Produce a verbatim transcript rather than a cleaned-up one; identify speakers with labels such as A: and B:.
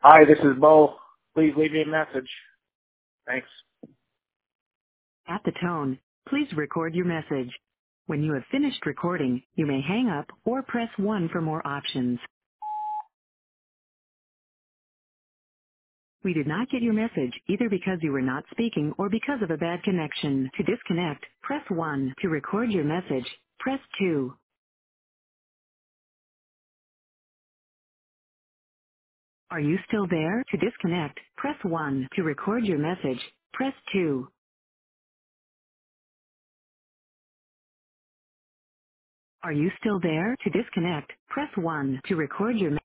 A: Hi, this is Bo. Please leave me a message. Thanks.
B: At the tone, please record your message. When you have finished recording, you may hang up or press one for more options. We did not get your message either because you were not speaking or because of a bad connection. To disconnect, press one. To record your message, press two. Are you still there? To disconnect, press one. To record your message, press two. Are you still there? To disconnect, press one. To record your message.